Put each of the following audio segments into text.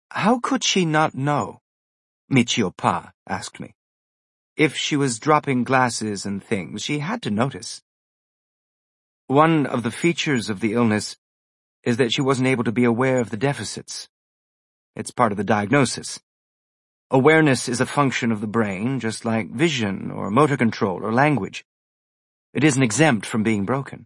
How could she not know? Michio Pa asked me. If she was dropping glasses and things, she had to notice. One of the features of the illness is that she wasn't able to be aware of the deficits. It's part of the diagnosis. Awareness is a function of the brain, just like vision or motor control or language. It isn't exempt from being broken.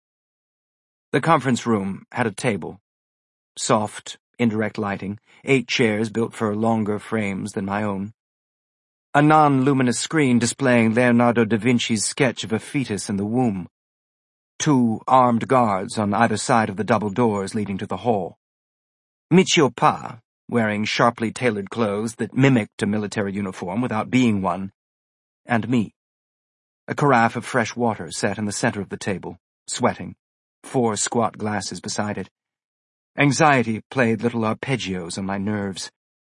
The conference room had a table. Soft, indirect lighting, 8 chairs built for longer frames than my own. A non-luminous screen displaying Leonardo da Vinci's sketch of a fetus in the womb. 2 armed guards on either side of the double doors leading to the hall. Michio Pa, wearing sharply tailored clothes that mimicked a military uniform without being one, and me. A carafe of fresh water sat in the center of the table, sweating, 4 squat glasses beside it. Anxiety played little arpeggios on my nerves.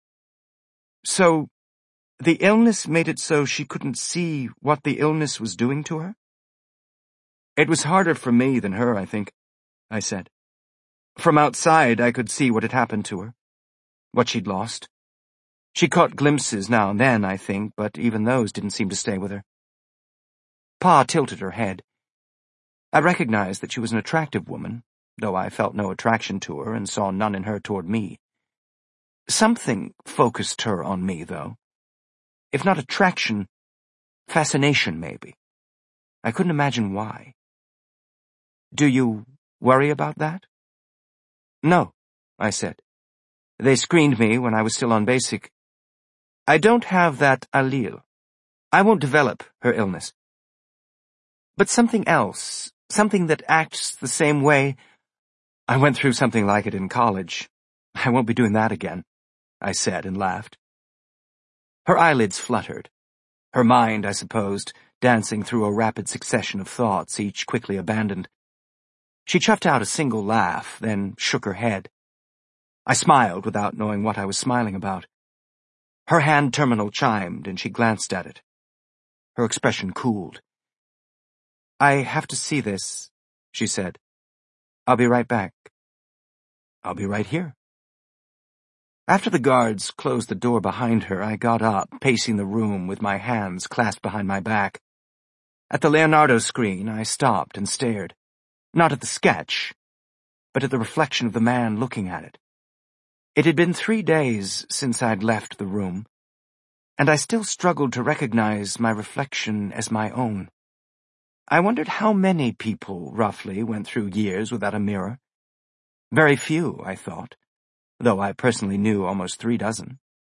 So, the illness made it so she couldn't see what the illness was doing to her? It was harder for me than her, I think, I said. From outside, I could see what had happened to her, what she'd lost. She caught glimpses now and then, I think, but even those didn't seem to stay with her. Pa tilted her head. I recognized that she was an attractive woman, though I felt no attraction to her and saw none in her toward me. Something focused her on me, though. If not attraction, fascination, maybe. I couldn't imagine why. Do you worry about that? No, I said. They screened me when I was still on basic. I don't have that allele. I won't develop her illness. But something else, something that acts the same way. I went through something like it in college. I won't be doing that again, I said and laughed. Her eyelids fluttered. Her mind, I supposed, dancing through a rapid succession of thoughts, each quickly abandoned. She chuffed out a single laugh, then shook her head. I smiled without knowing what I was smiling about. Her hand terminal chimed, and she glanced at it. Her expression cooled. I have to see this, she said. I'll be right back. I'll be right here. After the guards closed the door behind her, I got up, pacing the room with my hands clasped behind my back. At the Leonardo screen, I stopped and stared. Not at the sketch, but at the reflection of the man looking at it. It had been 3 days since I'd left the room, and I still struggled to recognize my reflection as my own. I wondered how many people, roughly, went through years without a mirror. Very few, I thought, though I personally knew almost 3 dozen.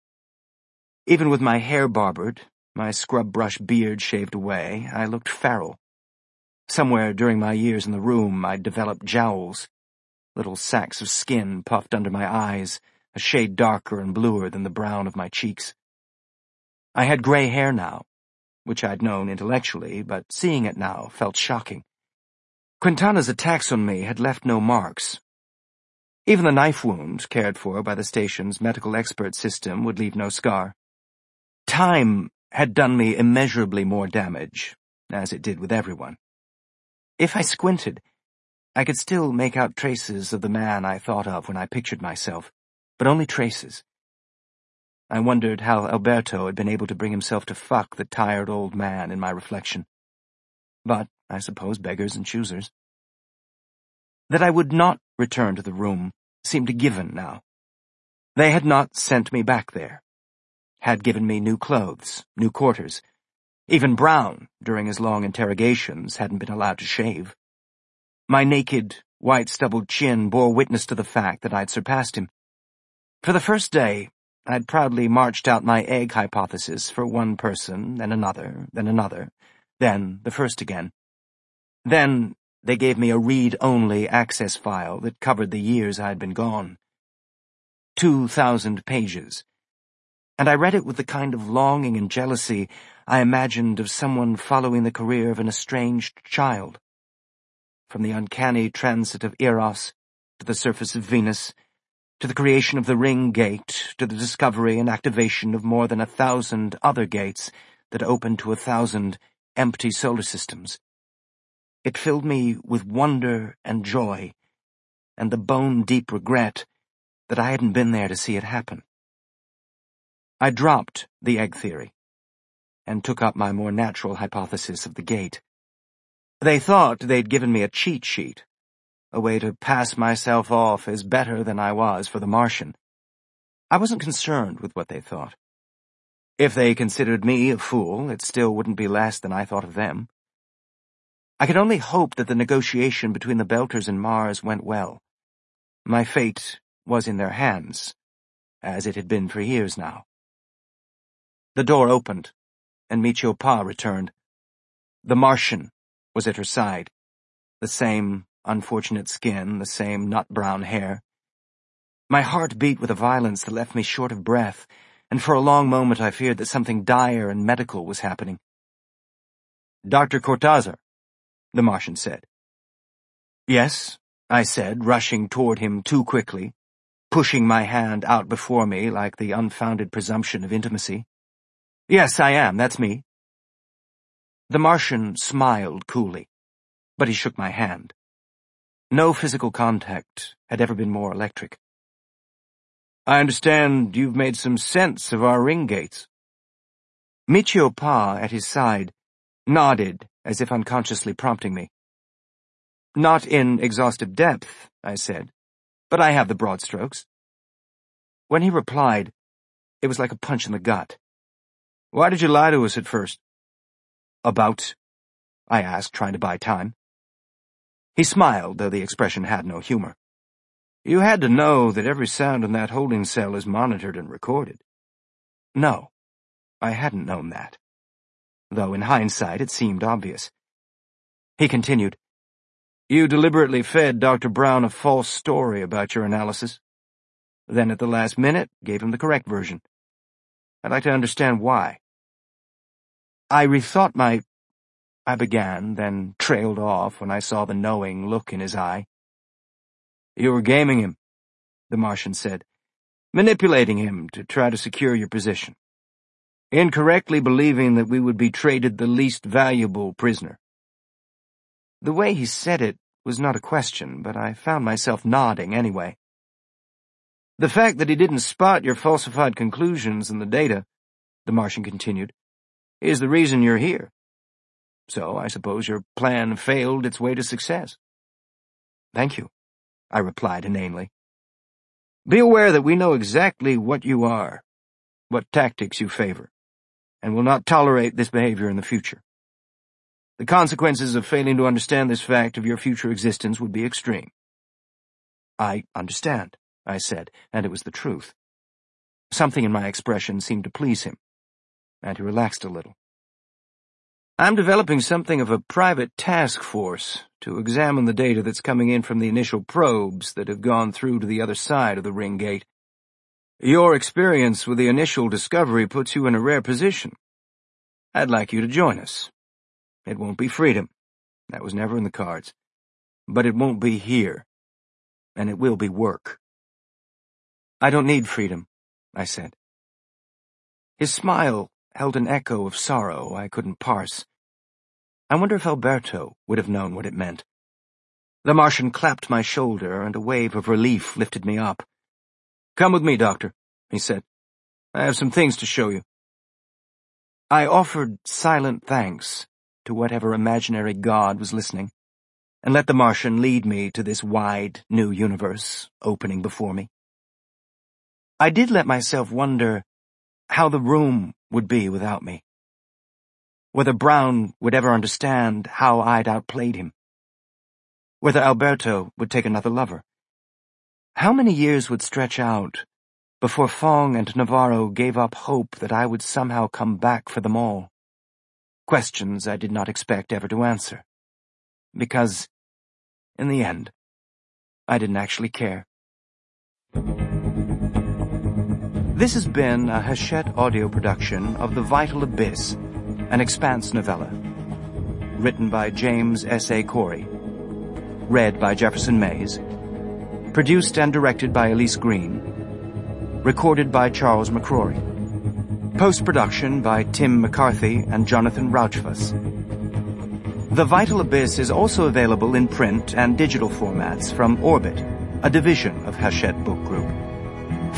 Even with my hair barbered, my scrub-brush beard shaved away, I looked feral. Somewhere during my years in the room, I'd developed jowls, little sacks of skin puffed under my eyes, a shade darker and bluer than the brown of my cheeks. I had gray hair now, which I'd known intellectually, but seeing it now felt shocking. Quintana's attacks on me had left no marks. Even the knife wound, cared for by the station's medical expert system, would leave no scar. Time had done me immeasurably more damage, as it did with everyone. If I squinted, I could still make out traces of the man I thought of when I pictured myself, but only traces. I wondered how Alberto had been able to bring himself to fuck the tired old man in my reflection. But, I suppose, beggars and choosers. That I would not return to the room seemed a given now. They had not sent me back there. Had given me new clothes, new quarters. Even Brown, during his long interrogations, hadn't been allowed to shave. My naked, white-stubbled chin bore witness to the fact that I'd surpassed him. For the first day, I'd proudly marched out my egg hypothesis for one person, then another, then the first again. Then they gave me a read-only access file that covered the years I'd been gone. 2,000 pages. And I read it with the kind of longing and jealousy I imagined of someone following the career of an estranged child. From the uncanny transit of Eros to the surface of Venus, to the creation of the Ring Gate, to the discovery and activation of more than 1,000 other gates that opened to 1,000 empty solar systems. It filled me with wonder and joy, and the bone-deep regret that I hadn't been there to see it happen. I dropped the egg theory and took up my more natural hypothesis of the gate. They thought they'd given me a cheat sheet, a way to pass myself off as better than I was for the Martian. I wasn't concerned with what they thought. If they considered me a fool, it still wouldn't be less than I thought of them. I could only hope that the negotiation between the Belters and Mars went well. My fate was in their hands, as it had been for years now. The door opened, and Michio Pa returned. The Martian was at her side, the same unfortunate skin, the same nut-brown hair. My heart beat with a violence that left me short of breath, and for a long moment I feared that something dire and medical was happening. "Dr. Cortázar," the Martian said. "Yes," I said, rushing toward him too quickly, pushing my hand out before me like the unfounded presumption of intimacy. "Yes, I am, that's me." The Martian smiled coolly, but he shook my hand. No physical contact had ever been more electric. "I understand you've made some sense of our ring gates." Michio Pa, at his side, nodded as if unconsciously prompting me. "Not in exhaustive depth," I said, "but I have the broad strokes." When he replied, it was like a punch in the gut. "Why did you lie to us at first?" "About?" I asked, trying to buy time. He smiled, though the expression had no humor. "You had to know that every sound in that holding cell is monitored and recorded." No, I hadn't known that, though in hindsight it seemed obvious. He continued, "You deliberately fed Dr. Brown a false story about your analysis. Then at the last minute gave him the correct version. I'd like to understand why." "I rethought I began, then trailed off when I saw the knowing look in his eye. "You were gaming him," the Martian said, "manipulating him to try to secure your position. Incorrectly believing that we would be traded the least valuable prisoner." The way he said it was not a question, but I found myself nodding anyway. "The fact that he didn't spot your falsified conclusions in the data," the Martian continued, "is the reason you're here. So I suppose your plan failed its way to success." "Thank you," I replied inanely. "Be aware that we know exactly what you are, what tactics you favor, and will not tolerate this behavior in the future. The consequences of failing to understand this fact of your future existence would be extreme." "I understand," I said, and it was the truth. Something in my expression seemed to please him, and he relaxed a little. "I'm developing something of a private task force to examine the data that's coming in from the initial probes that have gone through to the other side of the ring gate. Your experience with the initial discovery puts you in a rare position. I'd like you to join us. It won't be freedom. That was never in the cards. But it won't be here. And it will be work." "I don't need freedom," I said. His smile held an echo of sorrow I couldn't parse. I wonder if Alberto would have known what it meant. The Martian clapped my shoulder, and a wave of relief lifted me up. "Come with me, Doctor," he said. "I have some things to show you." I offered silent thanks to whatever imaginary god was listening, and let the Martian lead me to this wide, new universe opening before me. I did let myself wonder how the room would be without me. Whether Brown would ever understand how I'd outplayed him. Whether Alberto would take another lover. How many years would stretch out before Fong and Navarro gave up hope that I would somehow come back for them all? Questions I did not expect ever to answer. Because, in the end, I didn't actually care. This has been a Hachette audio production of The Vital Abyss, an Expanse novella. Written by James S.A. Corey. Read by Jefferson Mays. Produced and directed by Elise Green. Recorded by Charles McCrory. Post-production by Tim McCarthy and Jonathan Rauchfuss. The Vital Abyss is also available in print and digital formats from Orbit, a division of Hachette Book Group.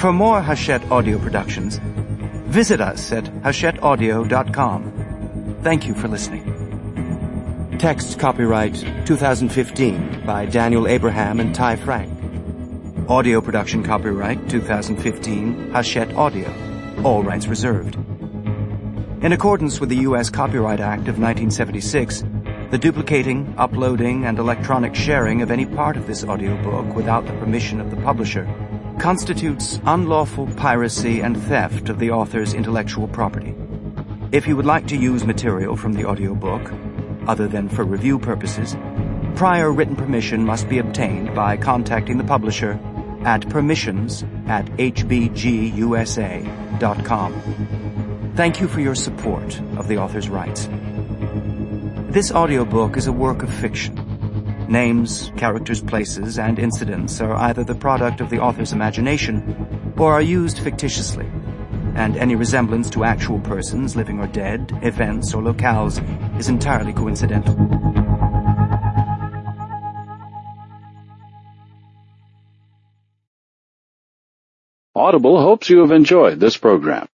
For more Hachette Audio productions, visit us at hachetteaudio.com. Thank you for listening. Text copyright 2015 by Daniel Abraham and Ty Frank. Audio production copyright 2015 Hachette Audio. All rights reserved. In accordance with the U.S. Copyright Act of 1976, the duplicating, uploading, and electronic sharing of any part of this audiobook without the permission of the publisher constitutes unlawful piracy and theft of the author's intellectual property. If you would like to use material from the audiobook, other than for review purposes, prior written permission must be obtained by contacting the publisher at permissions@hbgusa.com. Thank you for your support of the author's rights. This audiobook is a work of fiction. Names, characters, places, and incidents are either the product of the author's imagination or are used fictitiously, and any resemblance to actual persons, living or dead, events, or locales is entirely coincidental. Audible hopes you have enjoyed this program.